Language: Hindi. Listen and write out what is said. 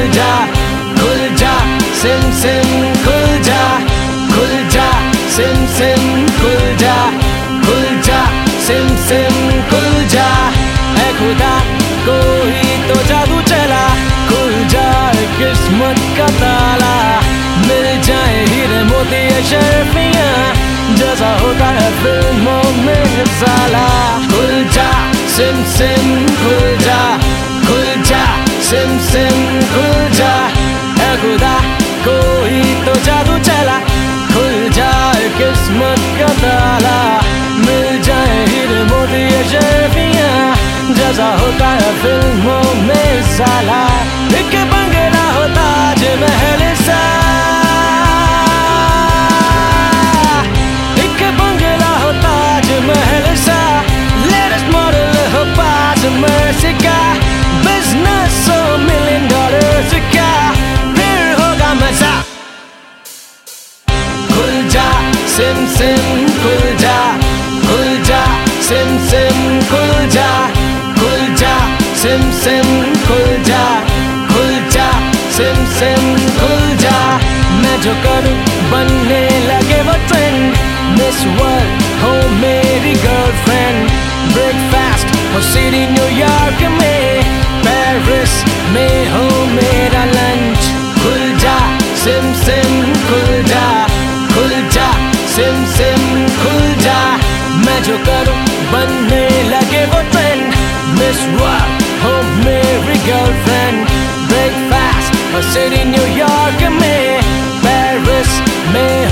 खुल जा सिम सिम खुल जा सिम सिम खुल जा सिम सिम खुल जा। ऐ खुदा कोई तो जादू चला, खुल जाए किस्मत का ताला, मिल जाए हीरे मोती शर्फियाँ, जैसा होता है फिल्मों में साला। खुल जा सिम सिम खुल जा सिम सिम खुल जा। ऐ खुदा कोई तो जादू चला, खुल जाए किस्मत का ताला, मिल जाए हीरे मोती शर्फियाँ, जैसा होता है फिल्मों में साला। एक बंगला हो ताज महल सा, एक बंगला हो ताज महल सा, लेटेस्ट मॉडल हो पास मर्सी का, बिजनेस $100 million का, फिर होगा मजा। खुल जा सिम सिम खुल जा सिम सिम खुल जा सिम सिम खुल जा सिम सिम खुल जा। मैं जो करूँ बनने लगे वो ट्रेंड, मिस वर्ल्ड हो मेरी गर्लफ्रेंड, ब्रेकफास्ट हो सिटी न्यूयॉर्क में, पेरिस में हो मेरा लंच। खुल जा सिम सिम खुल जा सिम सिम खुल जा। मैं जो करूँ बनने लगे वो ट्रेंड, मिस वर्ल्ड हो मेरी गर्लफ्रेंड, ब्रेकफास्ट हो सिटी न्यूयॉर्क में, पेरिस में